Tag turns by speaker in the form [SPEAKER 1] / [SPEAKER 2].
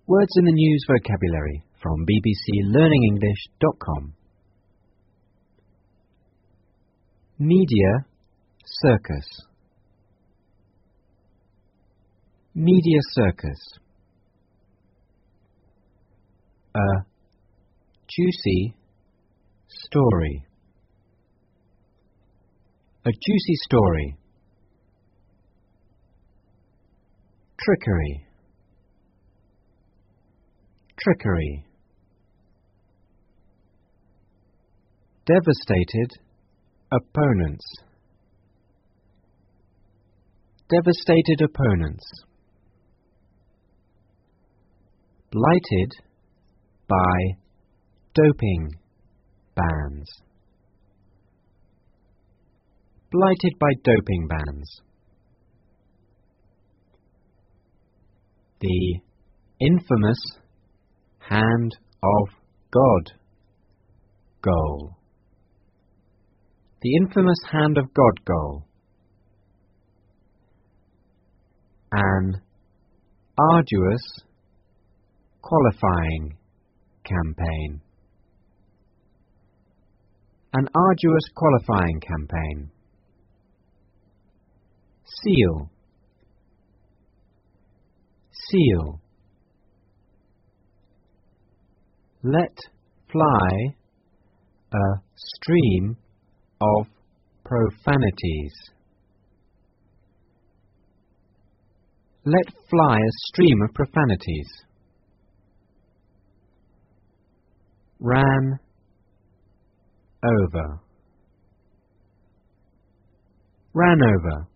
[SPEAKER 1] Words in the News Vocabulary from bbclearningenglish.com. Media circus. Media circus. A juicy story. A juicy story. Trickery. Trickery. Devastated opponents. Devastated opponents. Blighted by doping bans. Blighted by doping bans. The infamous Hand of God goal. The infamous Hand of God goal. An arduous qualifying campaign. An arduous qualifying campaign. Seal. Seal. Let fly a stream of profanities. Let fly a stream of profanities. Ran over. Ran over.